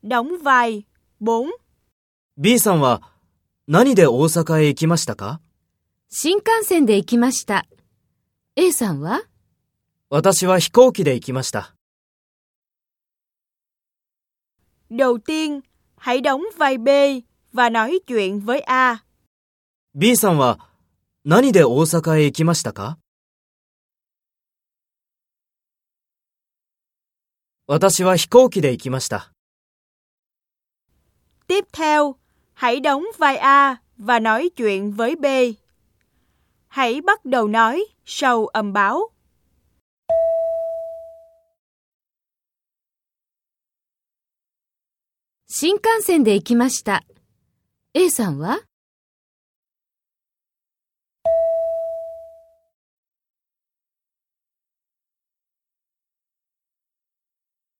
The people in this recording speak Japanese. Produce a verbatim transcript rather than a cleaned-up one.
đóng vai bốn. B さんは何で大阪へ行きましたか？ 新幹線で行きました。A さんは？ 私は飛行機で行きました。 Đầu tiên, hãy đóng vai B và nói chuyện với A. B さんは何で大阪へ行きましたか？私は飛行機で行きました。 Tiếp theo, hãy đóng vai A và nói chuyện với B. Hãy bắt đầu nói sau âm báo. 新幹線で行きました。A さんは？